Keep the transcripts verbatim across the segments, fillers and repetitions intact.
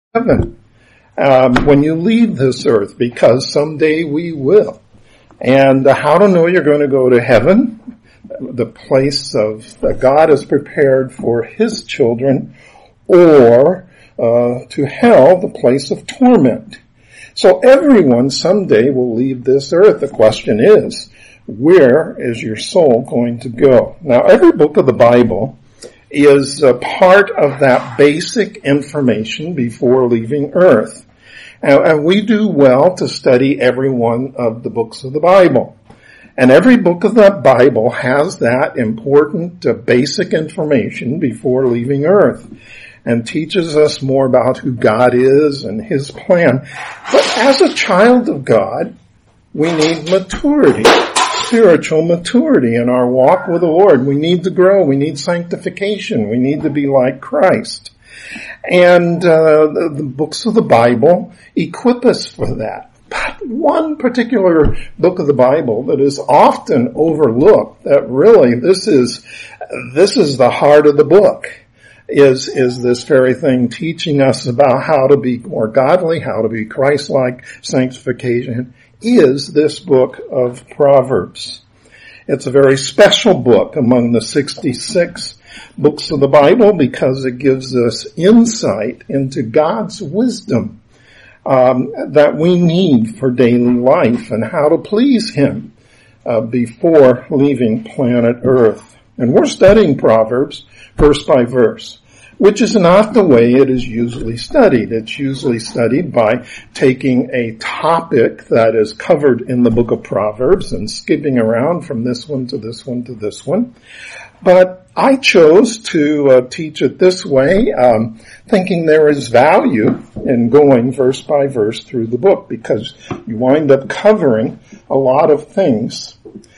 heaven um, when you leave this earth, because someday we will. And uh, how to know you're going to go to heaven, the place of that God has prepared for His children, or uh, to hell, the place of torment. So everyone someday will leave this earth. The question is, where is your soul going to go? Now, every book of the Bible is a part of that basic information before leaving earth. And, and we do well to study every one of the books of the Bible. And every book of the Bible has that important uh, basic information before leaving earth, and teaches us more about who God is and His plan. But as a child of God, we need maturity, spiritual maturity in our walk with the Lord. We need to grow. We need sanctification. We need to be like Christ. And uh, the, the books of the Bible equip us for that. But one particular book of the Bible that is often overlooked, that really this is this is the heart of the book, is is this very thing, teaching us about how to be more godly, how to be Christ-like, sanctification, is this book of Proverbs. It's a very special book among the sixty-six books of the Bible because it gives us insight into God's wisdom um, that we need for daily life and how to please Him uh, before leaving planet Earth. And we're studying Proverbs verse by verse, which is not the way it is usually studied. It's usually studied by taking a topic that is covered in the book of Proverbs and skipping around from this one to this one to this one. But I chose to uh, teach it this way, um, thinking there is value in going verse by verse through the book, because you wind up covering a lot of things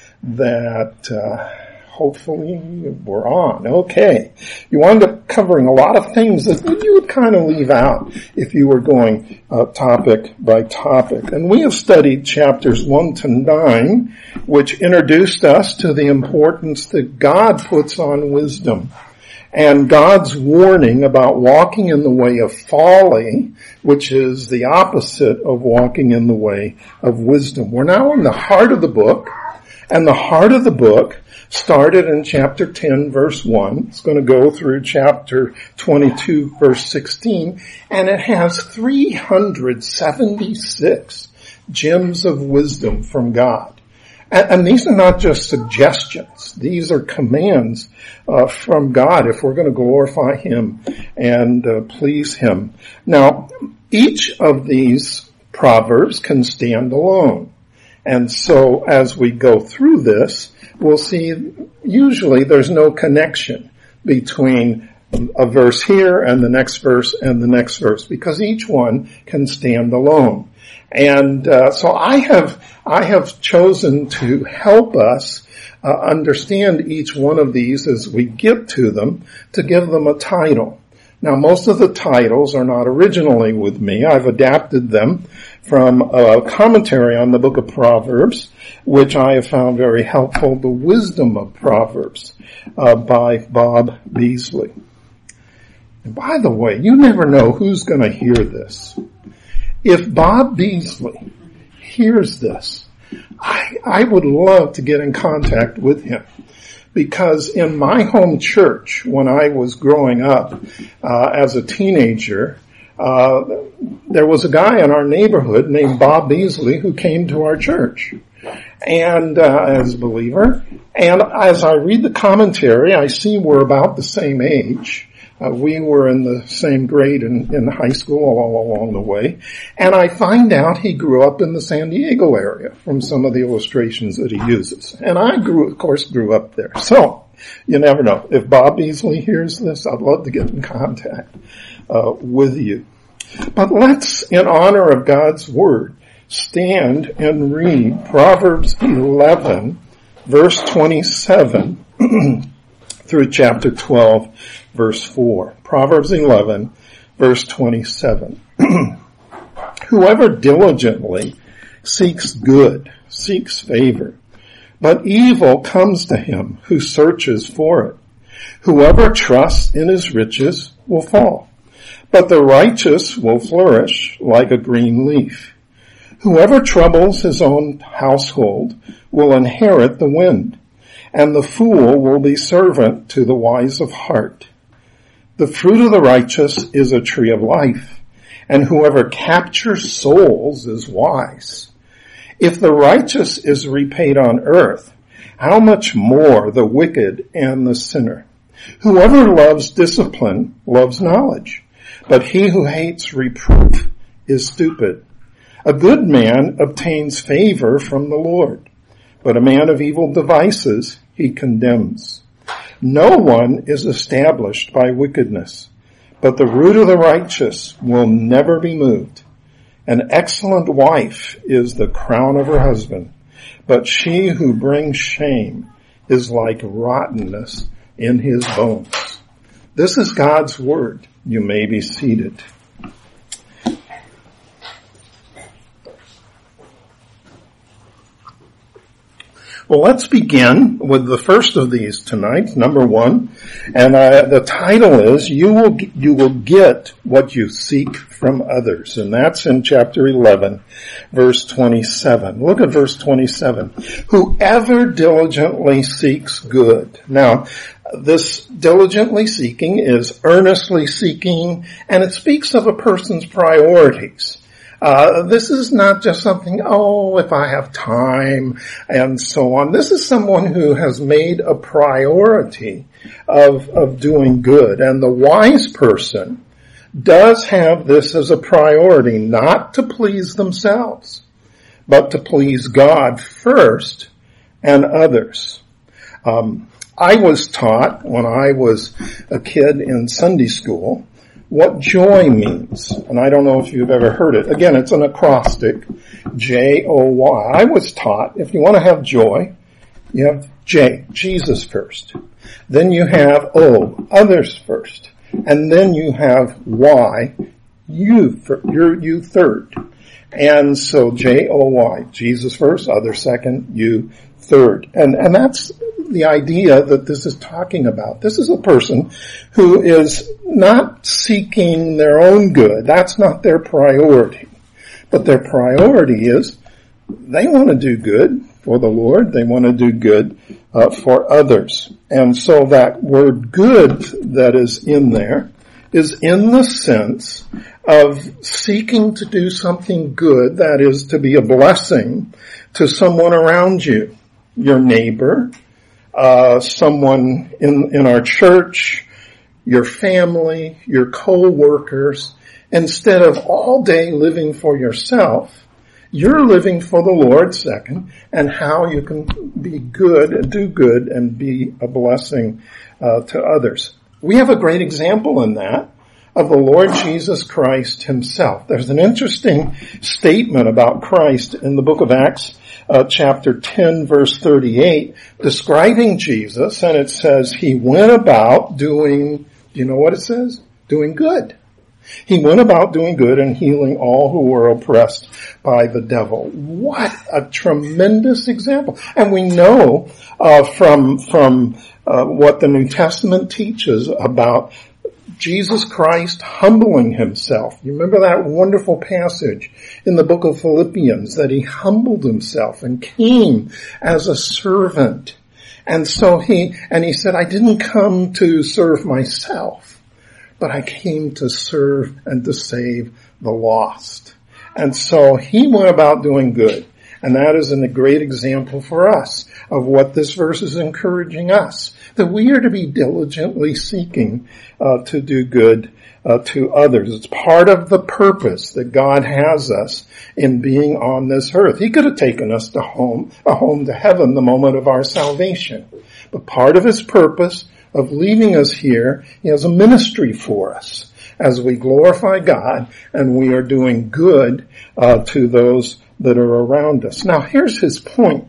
that uh hopefully we're on. Okay. You wind up covering a lot of things that you would kind of leave out if you were going uh, topic by topic. And we have studied chapters one to nine, which introduced us to the importance that God puts on wisdom and God's warning about walking in the way of folly, which is the opposite of walking in the way of wisdom. We're now in the heart of the book, and the heart of the book started in chapter ten, verse one. It's going to go through chapter twenty-two, verse sixteen, and it has three hundred seventy-six gems of wisdom from God. And, and these are not just suggestions. These are commands uh, from God if we're going to glorify Him and uh, please Him. Now, each of these proverbs can stand alone. And so as we go through this, we'll see usually there's no connection between a verse here and the next verse and the next verse, because each one can stand alone. And uh, so I have I have chosen to help us uh, understand each one of these as we get to them, to give them a title. Now, most of the titles are not originally with me. I've adapted them from a commentary on the book of Proverbs, which I have found very helpful, The Wisdom of Proverbs, uh, by Bob Beasley. And by the way, you never know who's going to hear this. If Bob Beasley hears this, I, I would love to get in contact with him. Because in my home church, when I was growing up uh, as a teenager, uh, there was a guy in our neighborhood named Bob Beasley who came to our church, and uh, as a believer. And as I read the commentary, I see we're about the same age. Uh, we were in the same grade in, in high school all along the way. And I find out he grew up in the San Diego area from some of the illustrations that he uses. And I grew, of course, grew up there. So, you never know. If Bob Beasley hears this, I'd love to get in contact uh, with you. But let's, in honor of God's Word, stand and read Proverbs eleven, verse twenty-seven, through chapter twelve, verse four. Proverbs eleven, verse twenty-seven. Whoever diligently seeks good, seeks favor, but evil comes to him who searches for it. Whoever trusts in his riches will fall, but the righteous will flourish like a green leaf. Whoever troubles his own household will inherit the wind, and the fool will be servant to the wise of heart. The fruit of the righteous is a tree of life, and whoever captures souls is wise. If the righteous is repaid on earth, how much more the wicked and the sinner? Whoever loves discipline loves knowledge, but he who hates reproof is stupid. A good man obtains favor from the Lord, but a man of evil devices he condemns. No one is established by wickedness, but the root of the righteous will never be moved. An excellent wife is the crown of her husband, but she who brings shame is like rottenness in his bones. This is God's word. You may be seated. Well, let's begin with the first of these tonight, number one, and uh, the title is "You will you will get what you seek from others," and that's in chapter eleven, verse twenty-seven. Look at verse twenty-seven. Whoever diligently seeks good. Now, this diligently seeking is earnestly seeking, and it speaks of a person's priorities. Uh, this is not just something, oh, if I have time and so on. This is someone who has made a priority of, of doing good. And the wise person does have this as a priority, not to please themselves, but to please God first and others. Um, I was taught when I was a kid in Sunday school what joy means. And I don't know if you've ever heard it. Again, it's an acrostic, J O Y. I was taught if you want to have joy, you have J, Jesus first. Then you have O, others first. And then you have Y, you, you're you third. And so J O Y, Jesus first, others second, you third. And, and that's the idea that this is talking about. This is a person who is not seeking their own good. That's not their priority. But their priority is they want to do good for the Lord. They want to do good uh, for others. And so that word good that is in there is in the sense of seeking to do something good, that is to be a blessing to someone around you, your neighbor, Uh, someone in, in our church, your family, your co-workers. Instead of all day living for yourself, you're living for the Lord second, and how you can be good and do good and be a blessing uh, to others. We have a great example in that of the Lord Jesus Christ himself. There's an interesting statement about Christ in the book of Acts, Uh, chapter ten, verse thirty-eight, describing Jesus, and it says, he went about doing, do you know what it says? Doing good. He went about doing good and healing all who were oppressed by the devil. What a tremendous example. And we know uh, from, from uh, what the New Testament teaches about Jesus Christ humbling himself. You remember that wonderful passage in the book of Philippians that he humbled himself and came as a servant. And so he, and he said, I didn't come to serve myself, but I came to serve and to save the lost. And so he went about doing good. And that is a great example for us of what this verse is encouraging us, that we are to be diligently seeking uh, to do good uh, to others. It's part of the purpose that God has us in being on this earth. He could have taken us to home, a home to heaven the moment of our salvation. But part of his purpose of leaving us here, he has a ministry for us as we glorify God and we are doing good uh, to those that are around us. Now here's his point,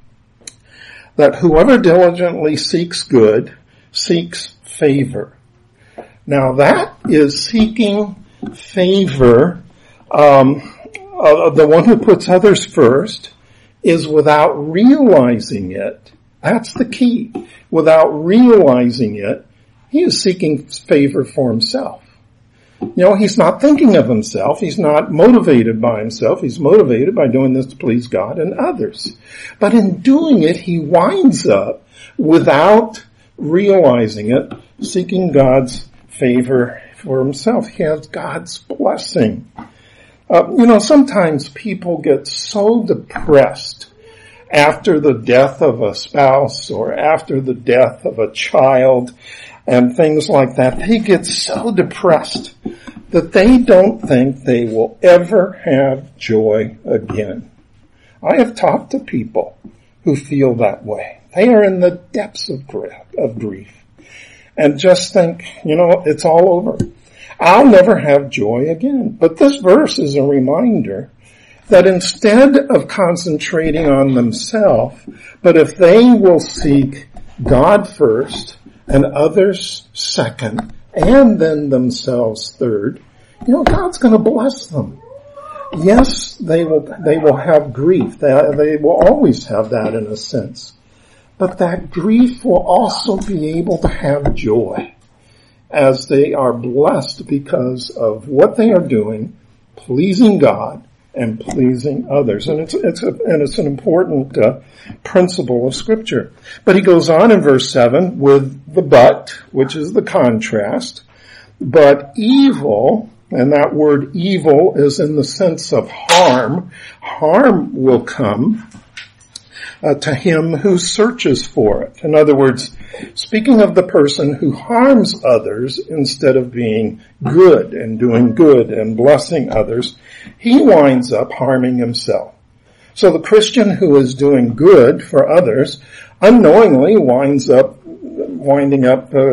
that whoever diligently seeks good seeks favor. Now that is seeking favor. Um, uh, the one who puts others first is without realizing it. That's the key. Without realizing it, he is seeking favor for himself. You know, he's not thinking of himself. He's not motivated by himself. He's motivated by doing this to please God and others. But in doing it, he winds up, without realizing it, seeking God's favor for himself. He has God's blessing. Uh, you know, sometimes people get so depressed after the death of a spouse or after the death of a child and things like that. They get so depressed that they don't think they will ever have joy again. I have talked to people who feel that way. They are in the depths of grief and just think, you know, it's all over. I'll never have joy again. But this verse is a reminder that instead of concentrating on themselves, but if they will seek God first and others second, and then themselves third, you know, God's going to bless them. Yes, they will, they will have grief. They, they will always have that in a sense. But that grief will also be able to have joy as they are blessed because of what they are doing, pleasing God and pleasing others. And it's, it's a, and it's an important uh, principle of Scripture. But he goes on in verse seven with the but, which is the contrast. But evil, and that word evil is in the sense of harm, harm will come uh, to him who searches for it. In other words, speaking of the person who harms others instead of being good and doing good and blessing others, he winds up harming himself. So the Christian who is doing good for others unknowingly winds up winding up uh,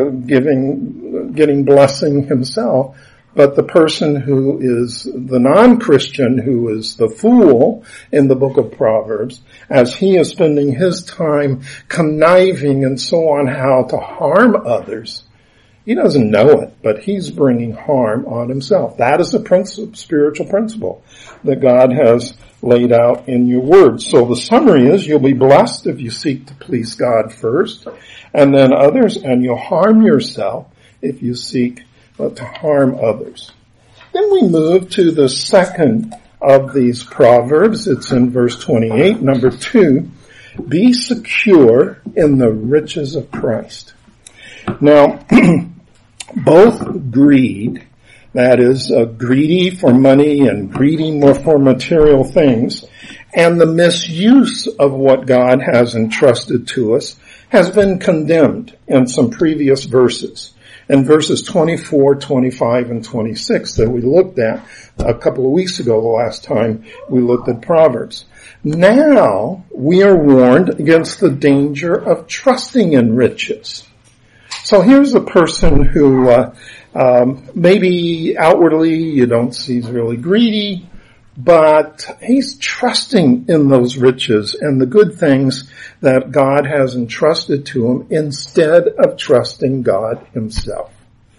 giving getting blessing himself. But the person who is the non-Christian, who is the fool in the book of Proverbs, as he is spending his time conniving and so on how to harm others, he doesn't know it, but he's bringing harm on himself. That is a principle, spiritual principle that God has laid out in your word. So the summary is you'll be blessed if you seek to please God first, and then others, and you'll harm yourself if you seek but to harm others. Then we move to the second of these proverbs. It's in verse twenty-eight, number two. Be secure in the riches of Christ. Now, both greed, that is, uh, greedy for money and greedy more for material things, and the misuse of what God has entrusted to us has been condemned in some previous verses. In verses twenty-four, twenty-five, and twenty-six that we looked at a couple of weeks ago, the last time we looked at Proverbs. Now we are warned against the danger of trusting in riches. So here's a person who uh, um, maybe outwardly you don't see is really greedy, but he's trusting in those riches and the good things that God has entrusted to him instead of trusting God himself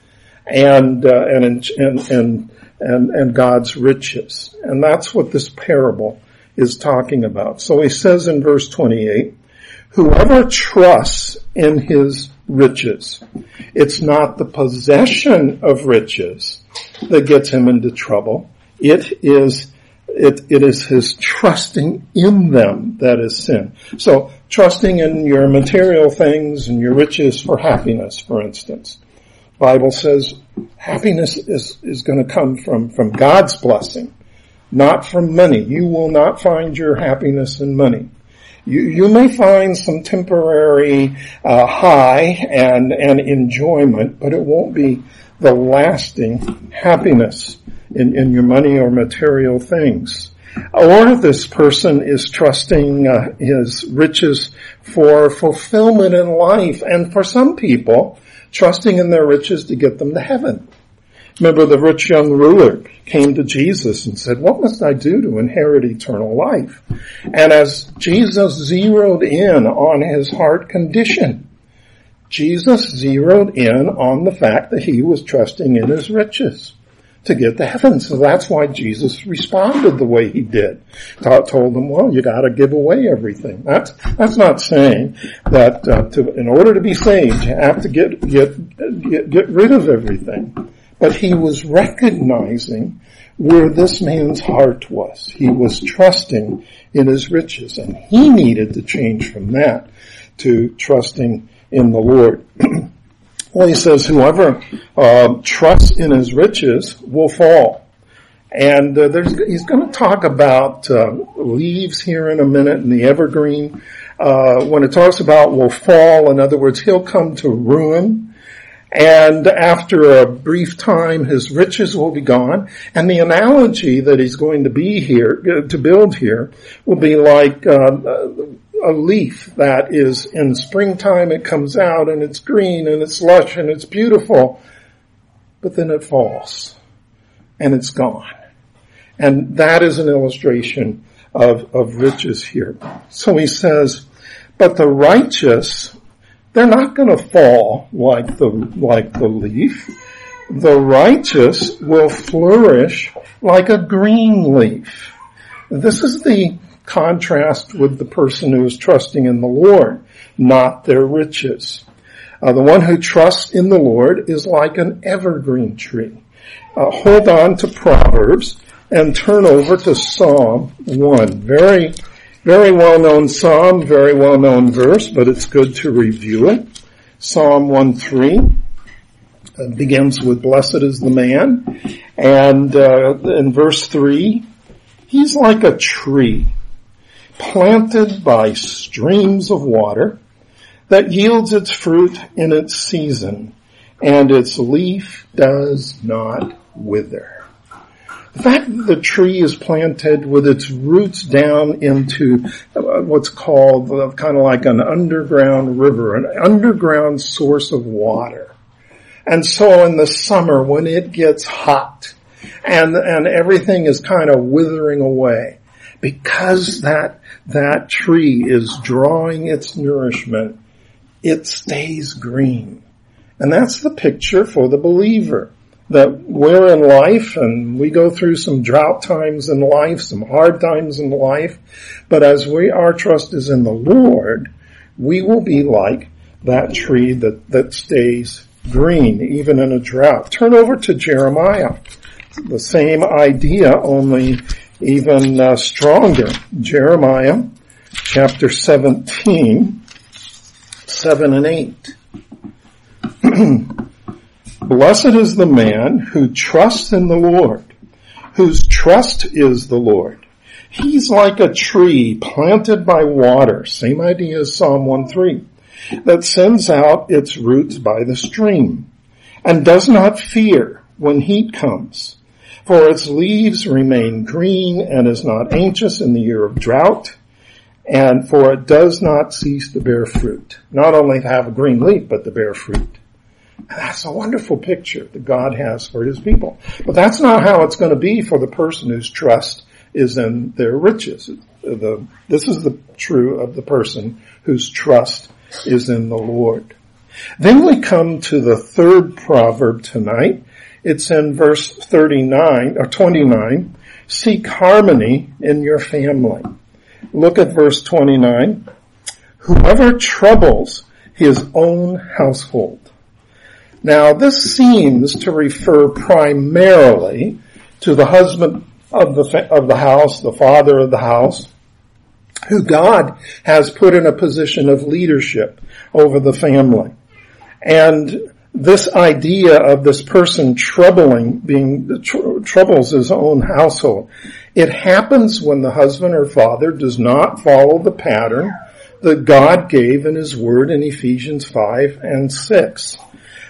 and uh, and, and and and and God's riches. And that's what this parable is talking about. So he says in verse twenty-eight, whoever trusts in his riches, it's not the possession of riches that gets him into trouble. It is It, it is his trusting in them that is sin. So, trusting in your material things and your riches for happiness, for instance. The Bible says happiness is, is going to come from, from God's blessing, not from money. You will not find your happiness in money. You, you may find some temporary uh, high and, and enjoyment, but it won't be the lasting happiness in, in your money or material things. Or this person is trusting uh, his riches for fulfillment in life, and for some people, trusting in their riches to get them to heaven. Remember, the rich young ruler came to Jesus and said, what must I do to inherit eternal life? And as Jesus zeroed in on his heart condition, Jesus zeroed in on the fact that he was trusting in his riches to get to heaven. So that's why Jesus responded the way he did. Told them, well, you gotta give away everything. That's, that's not saying that, uh, to, in order to be saved, you have to get, get, get, get rid of everything. but he was recognizing where this man's heart was. He was trusting in his riches, and he needed to change from that to trusting in the Lord. Well, he says, whoever uh, trusts in his riches will fall. And uh, there's, he's going to talk about uh, leaves here in a minute in the evergreen. Uh, when it talks about will fall, in other words, he'll come to ruin. And after a brief time, his riches will be gone. And the analogy that he's going to be here, to build here, will be like uh, a leaf that is in springtime, it comes out and it's green and it's lush and it's beautiful. But then it falls and it's gone. And that is an illustration of, of riches here. So he says, but the righteous, they're not going to fall like the, like the leaf. The righteous will flourish like a green leaf. This is the contrast with the person who is trusting in the Lord, not their riches. Uh, the one who trusts in the Lord is like an evergreen tree. Uh, hold on to Proverbs and turn over to Psalm one. Very, very well-known psalm, very well-known verse, but it's good to review it. Psalm one three uh, begins with, blessed is the man. And uh, in verse three, he's like a tree planted by streams of water that yields its fruit in its season, and its leaf does not wither. The fact that the tree is planted with its roots down into what's called kind of like an underground river, an underground source of water. And so in the summer when it gets hot and, and everything is kind of withering away, because that, that tree is drawing its nourishment, it stays green. And that's the picture for the believer. That we're in life and we go through some drought times in life, some hard times in life, but as we, our trust is in the Lord, we will be like that tree that, that stays green, even in a drought. Turn over to Jeremiah. The same idea, only even uh, stronger. Jeremiah chapter seventeen, seven and eight. Blessed is the man who trusts in the Lord, whose trust is the Lord. He's like a tree planted by water, same idea as Psalm one three, that sends out its roots by the stream, and does not fear when heat comes, for its leaves remain green, and is not anxious in the year of drought, and for it does not cease to bear fruit. Not only to have a green leaf, but to bear fruit. That's a wonderful picture that God has for his people. But that's not how it's going to be for the person whose trust is in their riches. The, this is the true of the person whose trust is in the Lord. Then we come to the third proverb tonight. It's in verse thirty-nine or twenty-nine. Seek harmony in your family. Look at verse twenty-nine. Whoever troubles his own household. Now, this seems to refer primarily to the husband of the of the house, the father of the house, who God has put in a position of leadership over the family. And this idea of this person troubling, being tr- troubles his own household, it happens when the husband or father does not follow the pattern that God gave in his word in Ephesians five and six.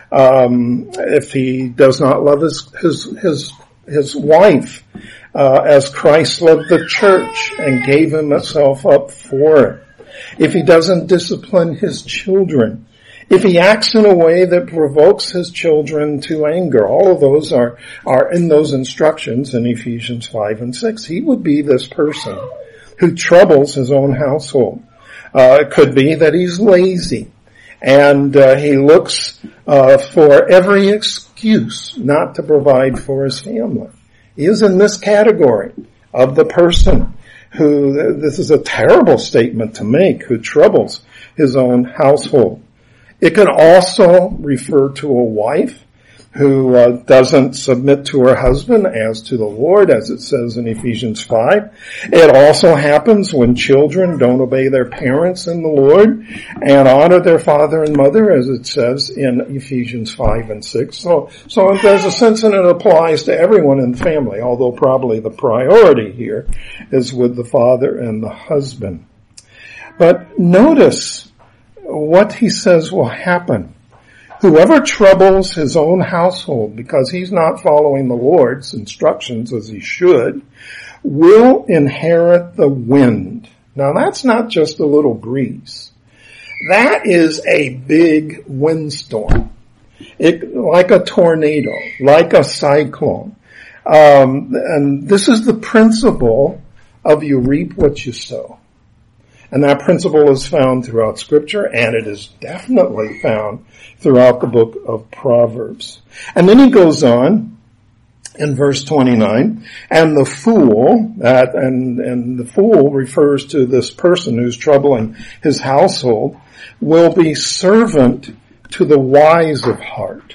Um, if he does not love his, his, his, his wife, uh, as Christ loved the church and gave himself up for it. If he doesn't discipline his children. If he acts in a way that provokes his children to anger. All of those are, are in those instructions in Ephesians five and six. He would be this person who troubles his own household. Uh, it could be that he's lazy. And uh, he looks uh, for every excuse not to provide for his family. He is in this category of the person who, this is a terrible statement to make, who troubles his own household. It can also refer to a wife who uh, doesn't submit to her husband as to the Lord, as it says in Ephesians five. It also happens when children don't obey their parents in the Lord and honor their father and mother, as it says in Ephesians five and six. So, so there's a sense that it applies to everyone in the family, although probably the priority here is with the father and the husband. But notice what he says will happen. Whoever troubles his own household because he's not following the Lord's instructions as he should will inherit the wind. Now that's not just a little breeze. That is a big windstorm. It, like a tornado, like a cyclone. Um, and this is the principle of you reap what you sow. And that principle is found throughout Scripture, and it is definitely found throughout the book of Proverbs. And then he goes on in verse twenty-nine, and the fool, that, and, and the fool refers to this person who's troubling his household, will be servant to the wise of heart.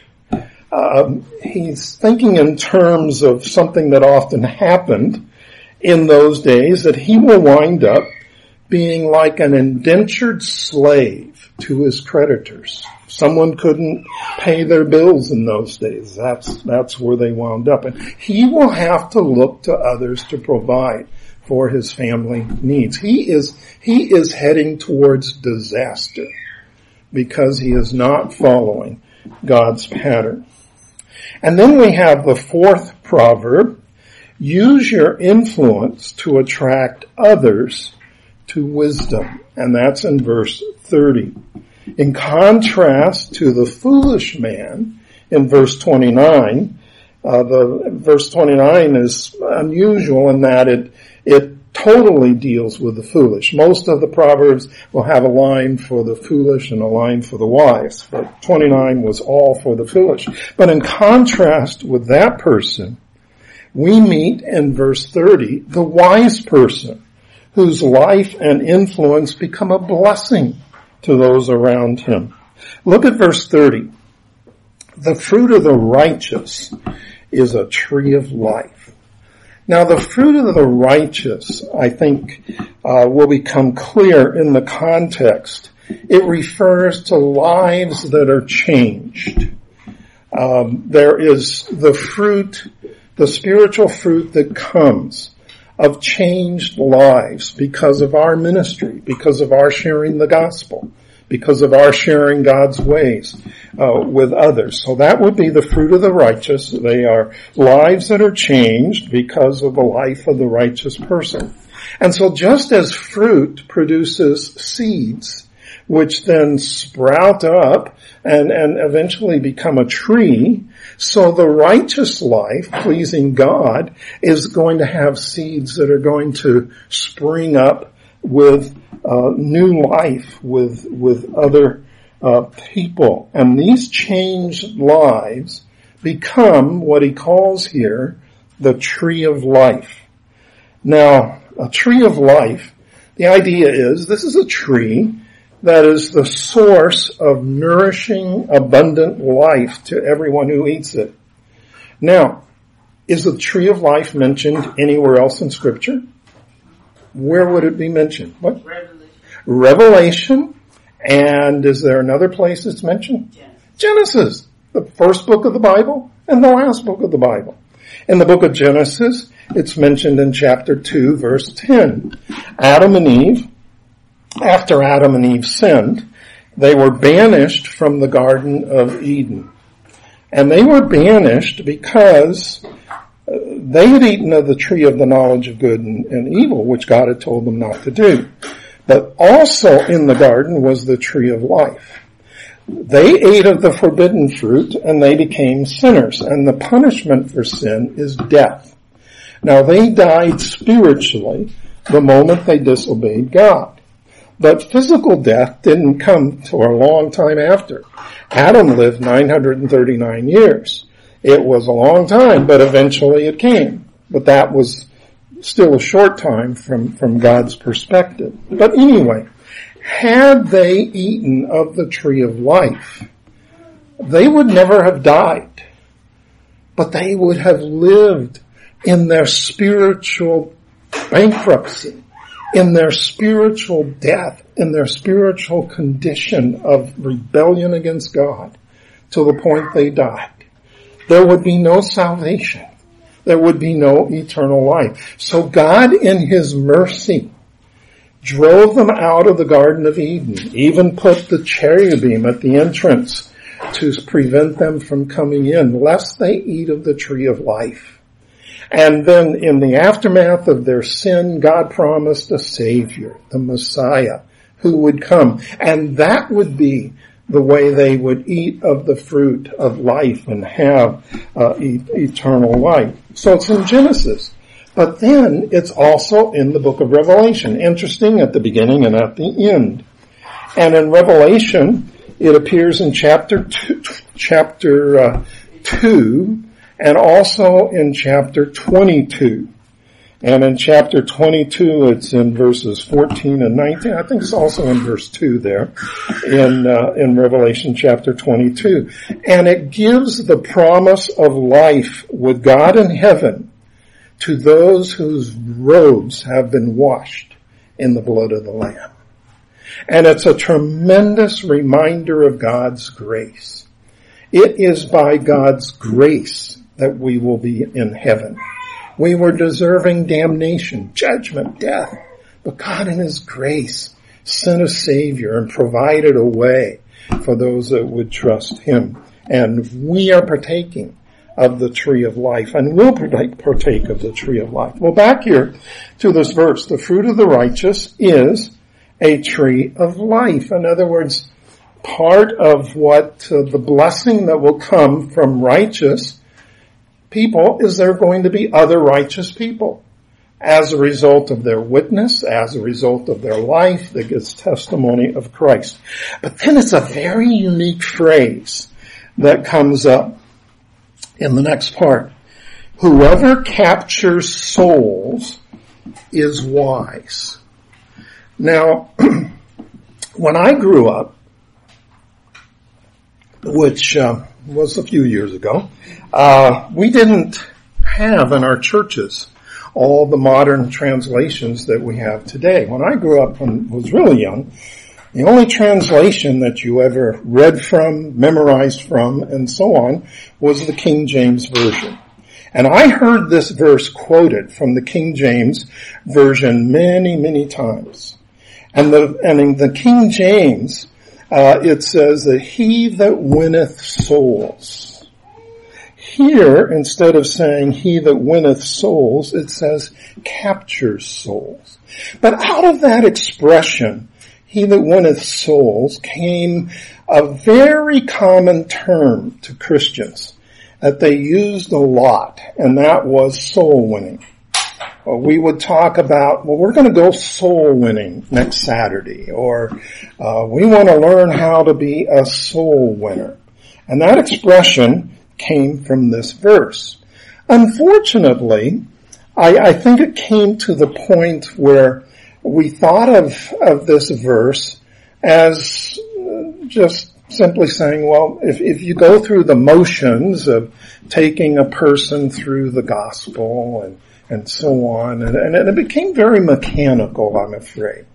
Um, he's thinking in terms of something that often happened in those days, that he will wind up being like an indentured slave to his creditors. Someone couldn't pay their bills in those days. That's, that's where they wound up. And he will have to look to others to provide for his family needs. He is, he is heading towards disaster because he is not following God's pattern. And then we have the fourth proverb: use your influence to attract others to wisdom. And that's in verse thirty. In contrast to the foolish man in verse twenty-nine, uh, the verse twenty-nine is unusual in that it, it totally deals with the foolish. Most of the Proverbs will have a line for the foolish and a line for the wise, but twenty-nine was all for the foolish. But in contrast with that person, we meet in verse thirty the wise person, whose life and influence become a blessing to those around him. Look at verse thirty. The fruit of the righteous is a tree of life. Now the fruit of the righteous, I think, uh, will become clear in the context. It refers to lives that are changed. Um, there is the fruit, the spiritual fruit that comes of changed lives because of our ministry, because of our sharing the gospel, because of our sharing God's ways uh, with others. So that would be the fruit of the righteous. They are lives that are changed because of the life of the righteous person. And so just as fruit produces seeds, which then sprout up and, and eventually become a tree, so the righteous life, pleasing God, is going to have seeds that are going to spring up with uh, new life with with other uh, people. And these changed lives become what he calls here the tree of life. Now, a tree of life, the idea is this is a tree that is the source of nourishing, abundant life to everyone who eats it. Now, is the tree of life mentioned anywhere else in Scripture? Where would it be mentioned? What? Revelation. Revelation. And is there another place it's mentioned? Genesis. Genesis, the first book of the Bible and the last book of the Bible. In the book of Genesis, it's mentioned in chapter two, verse ten. Adam and Eve, after Adam and Eve sinned, they were banished from the Garden of Eden. And they were banished because they had eaten of the tree of the knowledge of good and, and evil, which God had told them not to do. But also in the garden was the tree of life. They ate of the forbidden fruit and they became sinners. And the punishment for sin is death. Now they died spiritually the moment they disobeyed God. But physical death didn't come till a long time after. Adam lived nine hundred thirty-nine years. It was a long time, but eventually it came. But that was still a short time from, from God's perspective. But anyway, had they eaten of the tree of life, they would never have died. but they would have lived in their spiritual bankruptcy, in their spiritual death, in their spiritual condition of rebellion against God to the point they died. There would be no salvation. There would be no eternal life. So God, in His mercy, drove them out of the Garden of Eden, even put the cherubim at the entrance to prevent them from coming in, lest they eat of the tree of life. And then in the aftermath of their sin, God promised a Savior, the Messiah, who would come. And that would be the way they would eat of the fruit of life and have uh, e- eternal life. So it's in Genesis. But then it's also in the book of Revelation. Interesting, at the beginning and at the end. And in Revelation, it appears in chapter two, chapter uh, two, and also in chapter twenty-two. And in chapter twenty-two, it's in verses fourteen and nineteen. I think it's also in verse two there, in uh, in Revelation chapter twenty-two. And it gives the promise of life with God in heaven to those whose robes have been washed in the blood of the Lamb. And it's a tremendous reminder of God's grace. It is by God's grace that we will be in heaven. We were deserving damnation, judgment, death. But God in His grace sent a Savior and provided a way for those that would trust Him. And we are partaking of the tree of life and will partake of the tree of life. Well, back here to this verse, the fruit of the righteous is a tree of life. In other words, part of what uh, the blessing that will come from righteous people is there going to be other righteous people as a result of their witness, as a result of their life that gives testimony of Christ. But then it's a very unique phrase that comes up in the next part. Whoever captures souls is wise. Now, when I grew up, which uh, was a few years ago, uh, we didn't have in our churches all the modern translations that we have today. When I grew up and was really young, the only translation that you ever read from, memorized from, and so on was the King James Version. And I heard this verse quoted from the King James Version many, many times. And the, and in the King James, uh, it says that he that winneth souls. Here, instead of saying he that winneth souls, it says captures souls. But out of that expression, he that winneth souls, came a very common term to Christians that they used a lot, and that was soul winning. Well, we would talk about, well, we're going to go soul winning next Saturday, or uh, we want to learn how to be a soul winner. And that expression came from this verse. Unfortunately, I, I think it came to the point where we thought of, of this verse as just simply saying, well, if, if you go through the motions of taking a person through the gospel and, and so on, and, and it became very mechanical, I'm afraid.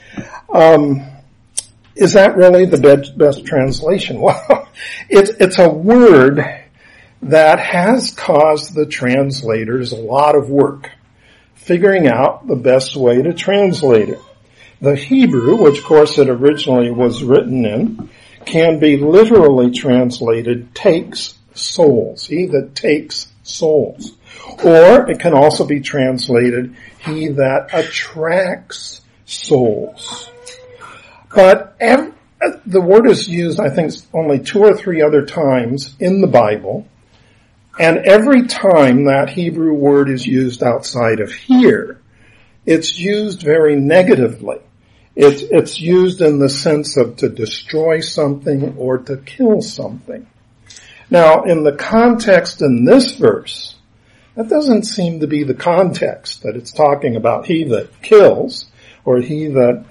Um, is that really the best, best translation? Well, it's, it's a word that has caused the translators a lot of work, figuring out the best way to translate it. The Hebrew, which of course it originally was written in, can be literally translated takes souls. He that takes souls. Or it can also be translated he that attracts souls. But every, the word is used, I think, only two or three other times in the Bible. And every time that Hebrew word is used outside of here, it's used very negatively. It's, it's used in the sense of to destroy something or to kill something. Now, in the context in this verse, that doesn't seem to be the context, that it's talking about he that kills or he that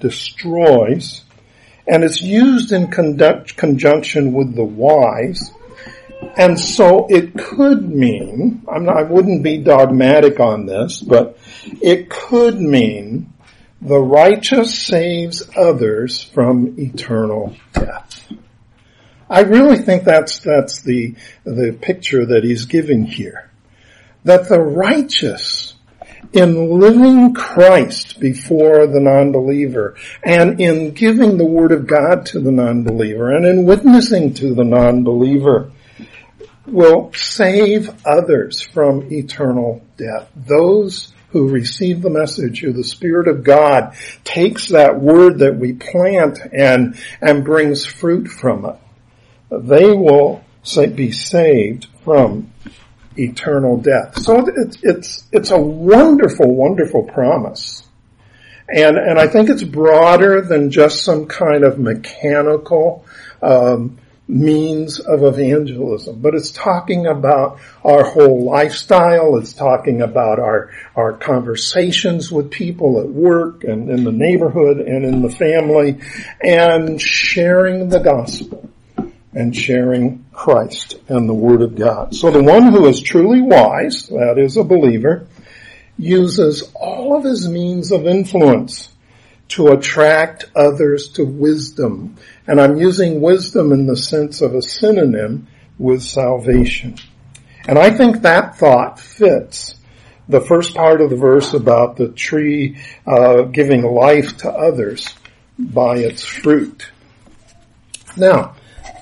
destroys. And it's used in conduct, conjunction with the wise. And so it could mean, I'm not, I wouldn't be dogmatic on this, but it could mean the righteous saves others from eternal death. I really think that's, that's the, the picture that he's giving here. That the righteous, in living Christ before the non-believer, and in giving the word of God to the non-believer, and in witnessing to the non-believer, will save others from eternal death. Those who receive the message, who the Spirit of God takes that word that we plant and, and brings fruit from it, they will be saved from eternal death. So it's, it's, it's a wonderful, wonderful promise. And, and I think it's broader than just some kind of mechanical, um, means of evangelism, but it's talking about our whole lifestyle. It's talking about our, our conversations with people at work and in the neighborhood and in the family, and sharing the gospel and sharing Christ and the Word of God. So the one who is truly wise, that is a believer, uses all of his means of influence to attract others to wisdom. And I'm using wisdom in the sense of a synonym with salvation. And I think that thought fits the first part of the verse about the tree uh, giving life to others by its fruit. Now,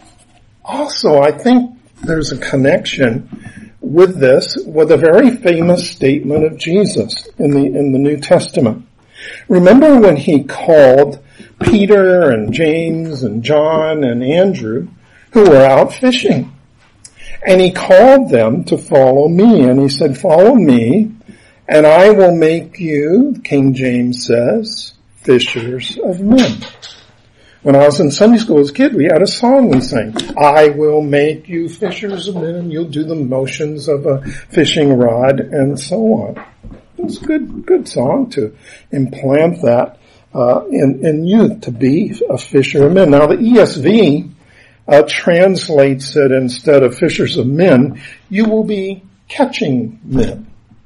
also I think there's a connection with this with a very famous statement of Jesus in the in the New Testament. Remember when he called Peter and James and John and Andrew, who were out fishing. And he called them to follow me. And he said, follow me, and I will make you, King James says, fishers of men. When I was in Sunday school as a kid, we had a song we sang. I will make you fishers of men, and you'll do the motions of a fishing rod, and so on. It's a good, good song to implant that uh, in, in youth, to be a fisher of men. Now the E S V uh, translates it, instead of fishers of men, you will be catching men.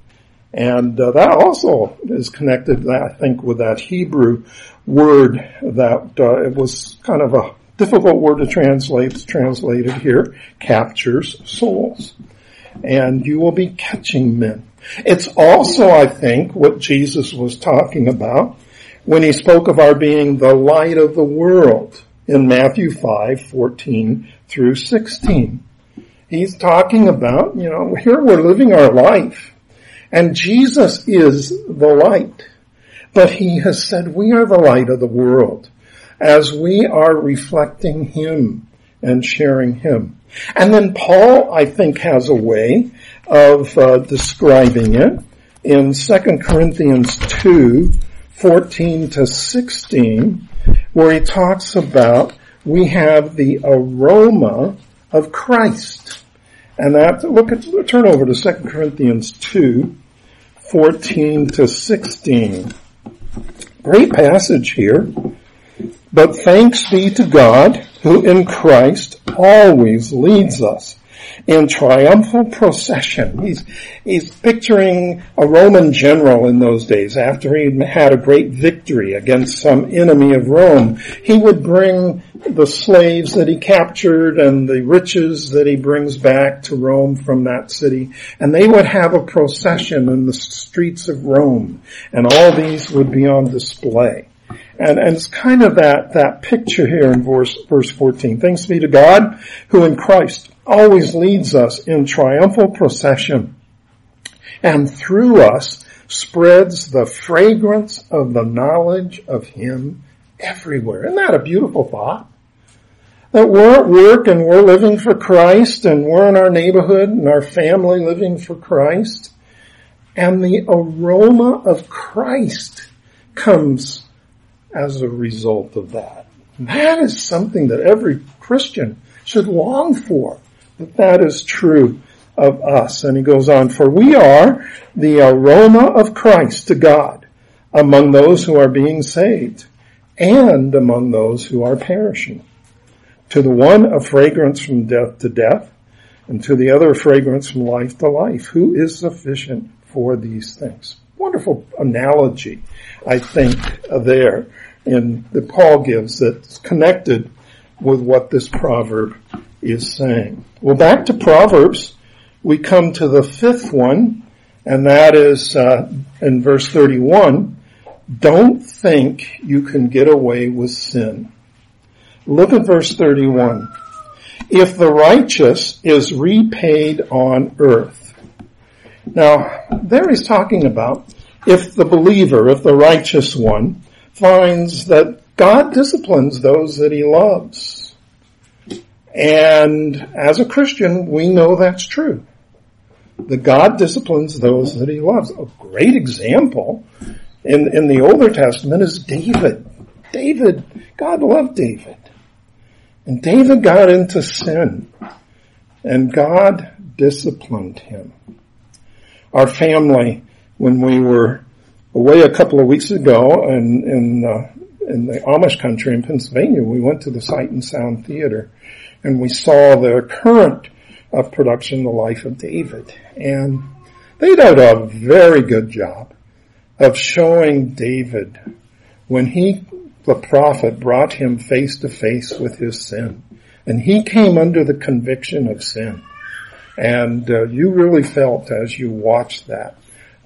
And uh, that also is connected, I think, with that Hebrew word that uh, it was kind of a difficult word to translate. It's translated here, captures souls. And you will be catching men. It's also, I think, what Jesus was talking about when he spoke of our being the light of the world in Matthew five, fourteen through sixteen. He's talking about, you know, here we're living our life, and Jesus is the light. But he has said we are the light of the world as we are reflecting him and sharing him. And then Paul, I think, has a way of uh, describing it in Second Corinthians two, fourteen to sixteen, where he talks about we have the aroma of Christ. And that, look at, turn over to Second Corinthians two, fourteen to sixteen. Great passage here. But thanks be to God, who in Christ always leads us in triumphal procession. He's, he's picturing a Roman general in those days. After he had a great victory against some enemy of Rome, he would bring the slaves that he captured and the riches that he brings back to Rome from that city, and they would have a procession in the streets of Rome, and all these would be on display. And, and it's kind of that, that picture here in verse, verse fourteen. Thanks be to God, who in Christ always leads us in triumphal procession, and through us spreads the fragrance of the knowledge of him everywhere. Isn't that a beautiful thought? That we're at work and we're living for Christ, and we're in our neighborhood and our family living for Christ, and the aroma of Christ comes as a result of that. And that is something that every Christian should long for, that that is true of us. And he goes on, for we are the aroma of Christ to God among those who are being saved and among those who are perishing. To the one, a fragrance from death to death, and to the other fragrance from life to life. Who is sufficient for these things? Wonderful analogy, I think, there in that Paul gives that's connected with what this proverb is saying. Well, back to Proverbs, we come to the fifth one, and that is uh, in verse thirty-one. Don't think you can get away with sin. Look at verse thirty-one. If the righteous is repaid on earth. Now, there he's talking about if the believer, if the righteous one, finds that God disciplines those that he loves. And as a Christian, we know that's true. That God disciplines those that he loves. A great example in, in the Older Testament is David. David, God loved David. And David got into sin. And God disciplined him. Our family, when we were away a couple of weeks ago in, in, uh, in the Amish country in Pennsylvania, we went to the Sight and Sound Theater. And we saw the current of production, The Life of David. And they did a very good job of showing David when he, the prophet, brought him face to face with his sin. And he came under the conviction of sin. And uh, you really felt as you watched that,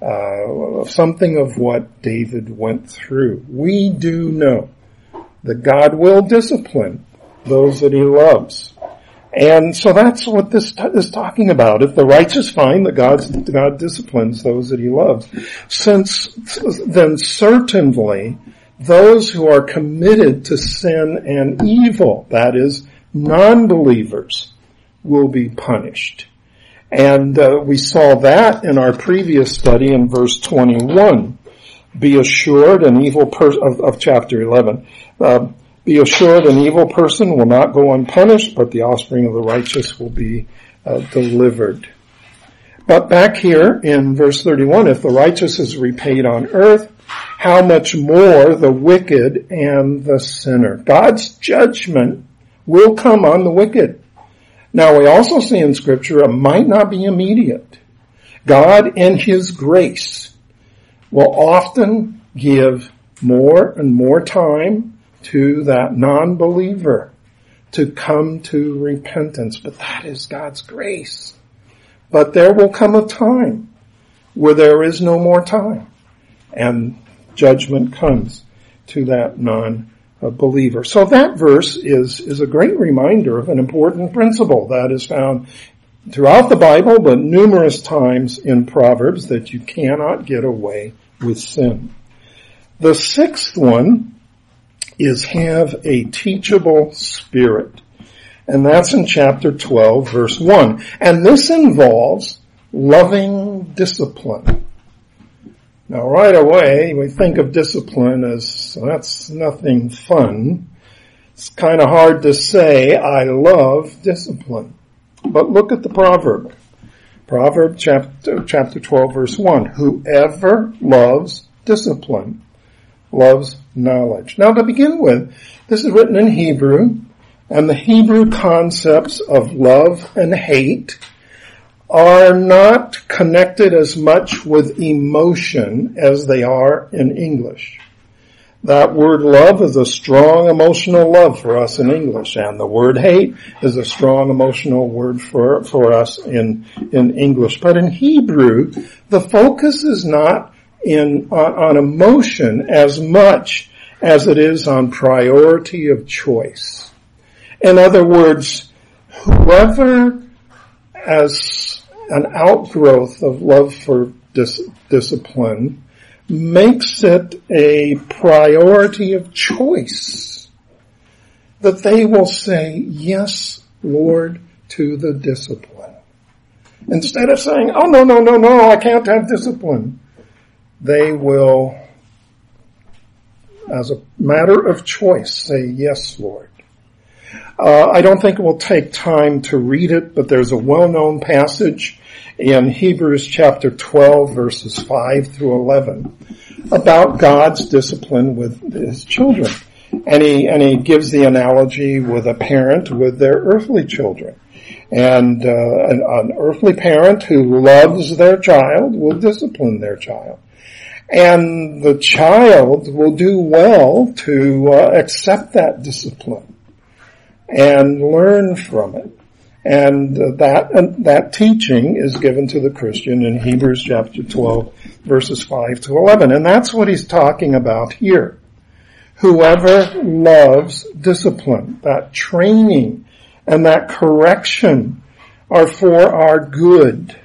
uh, something of what David went through. We do know that God will discipline those that he loves. And so that's what this t- is talking about. If the righteous find that God's, God disciplines those that he loves, since then certainly those who are committed to sin and evil, that is, non-believers, will be punished. And uh, we saw that in our previous study in verse twenty-one. Be assured an evil person, of, of chapter eleven, uh, be assured an evil person will not go unpunished, but the offspring of the righteous will be uh, delivered. But back here in verse thirty-one, if the righteous is repaid on earth, how much more the wicked and the sinner. God's judgment will come on the wicked. Now we also see in Scripture it might not be immediate. God in His grace will often give more and more time to that non-believer to come to repentance. But that is God's grace. But there will come a time where there is no more time, and judgment comes to that non-believer. So that verse is, is a great reminder of an important principle that is found throughout the Bible, but numerous times in Proverbs, that you cannot get away with sin. The sixth one is have a teachable spirit. And that's in chapter twelve, verse one. And this involves loving discipline. Now right away, we think of discipline as, that's nothing fun. It's kind of hard to say, I love discipline. But look at the proverb. Proverb chapter, chapter twelve, verse one. Whoever loves discipline loves knowledge. Now to begin with, this is written in Hebrew, and the Hebrew concepts of love and hate are not connected as much with emotion as they are in English. That word love is a strong emotional love for us in English, and the word hate is a strong emotional word for, for us in, in English. But in Hebrew, the focus is not in, on, on emotion as much as it is on priority of choice. In other words, whoever, as an outgrowth of love for dis- discipline, makes it a priority of choice, that they will say, yes, Lord, to the discipline. Instead of saying, oh, no, no, no, no, I can't have discipline, they will, as a matter of choice, say, yes, Lord. Uh, I don't think it will take time to read it, but there's a well-known passage in Hebrews chapter twelve, verses five through eleven, about God's discipline with His children. And he, and he gives the analogy with a parent with their earthly children. And uh, an, an earthly parent who loves their child will discipline their child. And the child will do well to uh, accept that discipline and learn from it. And uh, that uh, that teaching is given to the Christian in Hebrews chapter twelve, verses five to eleven. And that's what he's talking about here. Whoever loves discipline, that training and that correction are for our good.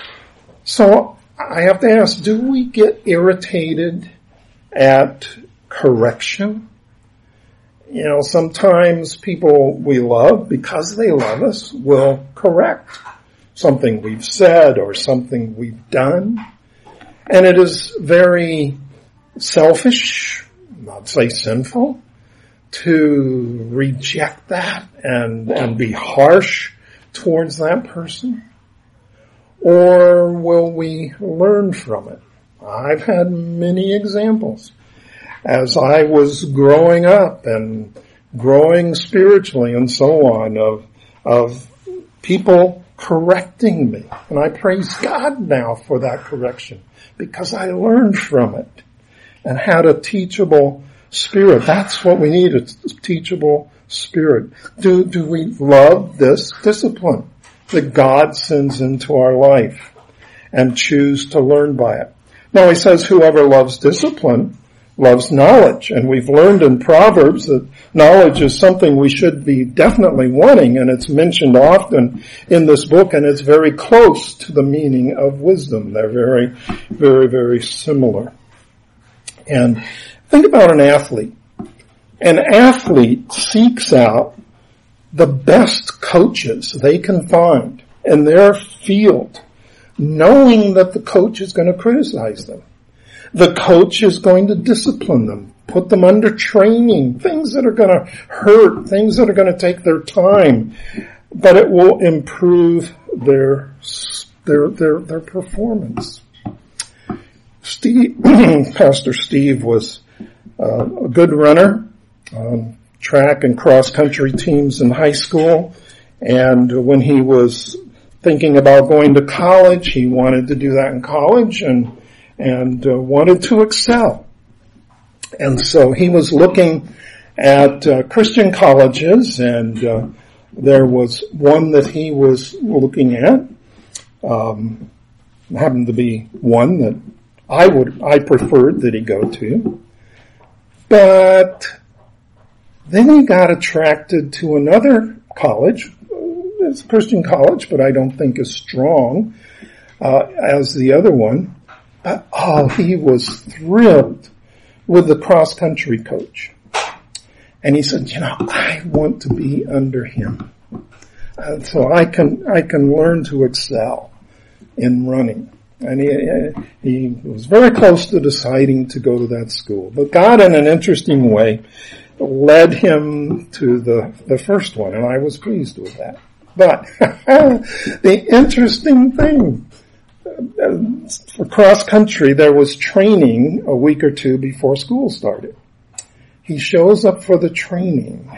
So I have to ask, do we get irritated at correction? You know, sometimes people we love, because they love us, will correct something we've said or something we've done. And it is very selfish, not say sinful, to reject that and, and be harsh towards that person. Or will we learn from it? I've had many examples. As I was growing up and growing spiritually and so on, of, of people correcting me. And I praise God now for that correction, because I learned from it and had a teachable spirit. That's what we need, a teachable spirit. Do, do we love this discipline that God sends into our life and choose to learn by it? Now he says whoever loves discipline loves knowledge. And we've learned in Proverbs that knowledge is something we should be definitely wanting, and it's mentioned often in this book, and it's very close to the meaning of wisdom. They're very, very, very similar. And think about an athlete. An athlete seeks out the best coaches they can find in their field, knowing that the coach is going to criticize them. The coach is going to discipline them, put them under training, things that are going to hurt, things that are going to take their time, but it will improve their their their, their performance. Steve, Pastor Steve was uh, a good runner on track and cross country teams in high school, and when he was thinking about going to college, he wanted to do that in college and and uh, wanted to excel. And so he was looking at uh, Christian colleges, and uh, there was one that he was looking at. Um, happened to be one that I would, I preferred that he go to. But then he got attracted to another college. It's a Christian college, but I don't think as strong uh, as the other one. But, oh, he was thrilled with the cross-country coach. And he said, you know, I want to be under him. Uh, so I can, I can learn to excel in running. And he, he was very close to deciding to go to that school. But God, in an interesting way, led him to the, the first one, and I was pleased with that. But the interesting thing, for cross country, there was training a week or two before school started. He shows up for the training,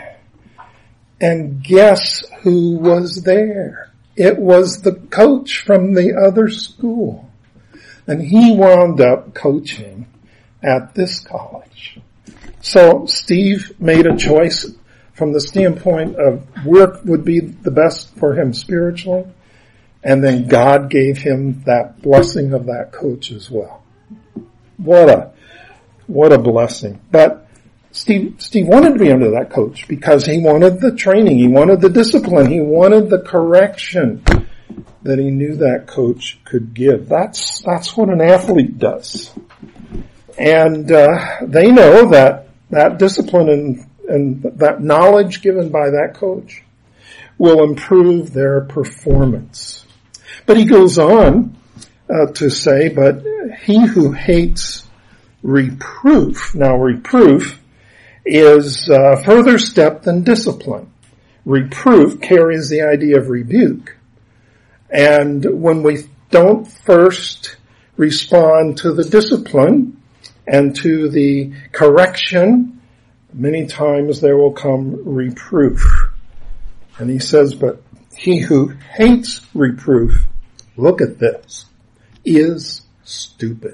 and guess who was there? It was the coach from the other school. And he wound up coaching at this college. So Steve made a choice from the standpoint of work would be the best for him spiritually. And then God gave him that blessing of that coach as well. What a, what a blessing. But Steve, Steve wanted to be under that coach because he wanted the training, he wanted the discipline, he wanted the correction that he knew that coach could give. That's, that's what an athlete does. And, uh, they know that, that discipline and, and that knowledge given by that coach will improve their performance. But he goes on uh, to say, but he who hates reproof, now reproof is a further step than discipline. Reproof carries the idea of rebuke. And when we don't first respond to the discipline and to the correction, many times there will come reproof. And he says, but He who hates reproof, look at this, is stupid.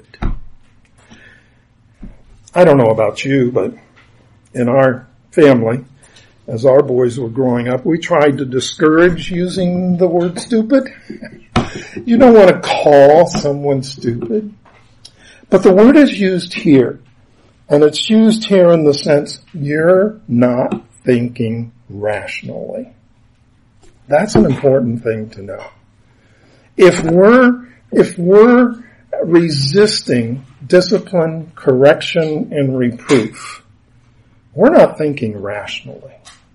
I don't know about you, but in our family, as our boys were growing up, we tried to discourage using the word stupid. You don't want to call someone stupid. But the word is used here, and it's used here in the sense, you're not thinking rationally. That's an important thing to know. If we're, if we're resisting discipline, correction, and reproof, we're not thinking rationally.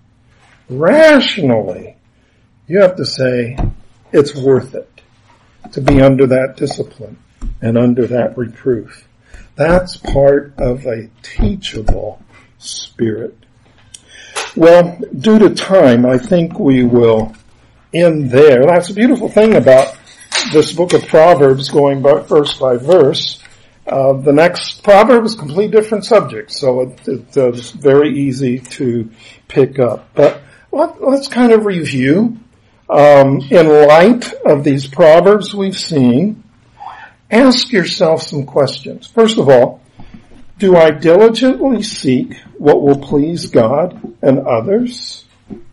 Rationally, you have to say, it's worth it to be under that discipline and under that reproof. That's part of a teachable spirit. Well, due to time, I think we will end there. That's a beautiful thing about this book of Proverbs, going by verse by verse. Uh, the next proverb is a completely different subject, so it, it, uh, it's very easy to pick up. But let, let's kind of review. Um, in light of these proverbs we've seen, ask yourself some questions. First of all, do I diligently seek what will please God and others?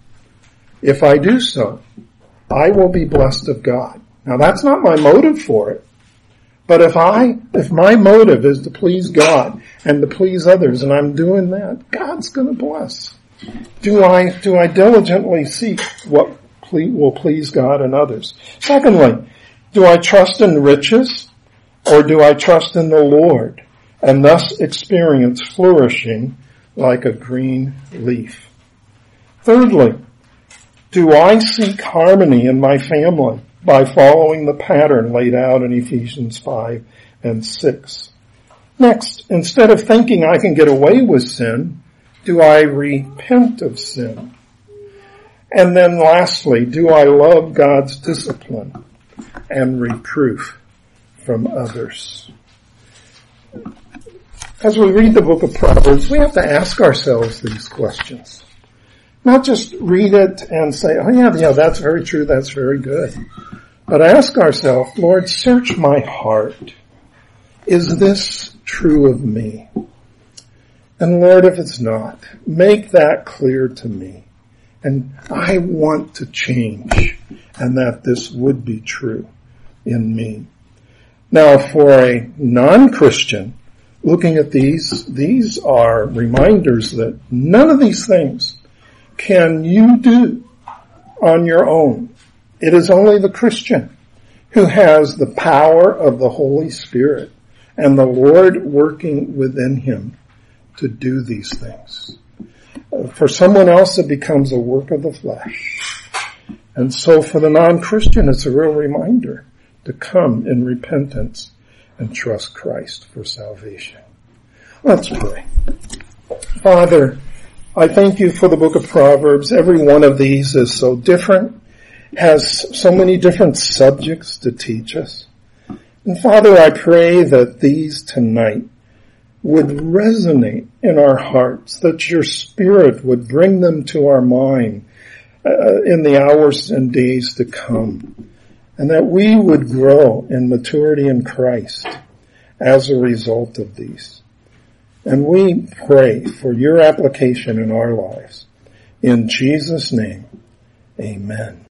If I do so, I will be blessed of God. Now that's not my motive for it. But if I, if my motive is to please God and to please others, and I'm doing that, God's gonna bless. Do I, do I diligently seek what will please God and others? Secondly, do I trust in riches or do I trust in the Lord and thus experience flourishing like a green leaf? Thirdly, do I seek harmony in my family by following the pattern laid out in Ephesians five and six? Next, instead of thinking I can get away with sin, do I repent of sin? And then lastly, do I love God's discipline and reproof from others? As we read the book of Proverbs, we have to ask ourselves these questions. Not just read it and say, oh yeah, yeah, that's very true, that's very good. But ask ourselves, Lord, search my heart. Is this true of me? And Lord, if it's not, make that clear to me. And I want to change, and that this would be true in me. Now, for a non-Christian, looking at these, these are reminders that none of these things can you do on your own. It is only the Christian who has the power of the Holy Spirit and the Lord working within him to do these things. For someone else, it becomes a work of the flesh. And so for the non-Christian, it's a real reminder to come in repentance and trust Christ for salvation. Let's pray. Father, I thank you for the book of Proverbs. Every one of these is so different, has so many different subjects to teach us. And Father, I pray that these tonight would resonate in our hearts, that your Spirit would bring them to our mind uh, in the hours and days to come, and that we would grow in maturity in Christ as a result of these. And we pray for your application in our lives. In Jesus' name, amen.